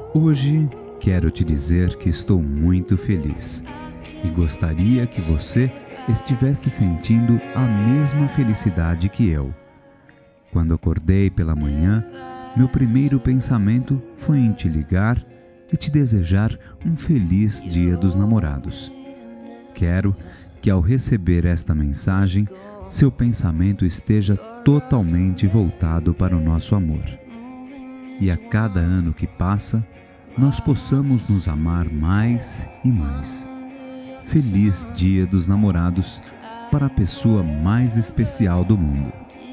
Hoje quero te dizer que estou muito feliz e gostaria que você estivesse sentindo a mesma felicidade que eu. Quando acordei pela manhã, meu primeiro pensamento foi em te ligar e te desejar um feliz Dia dos Namorados. Quero que ao receber esta mensagem, seu pensamento esteja totalmente voltado para o nosso amor. E a cada ano que passa, nós possamos nos amar mais e mais. Feliz Dia dos Namorados para a pessoa mais especial do mundo.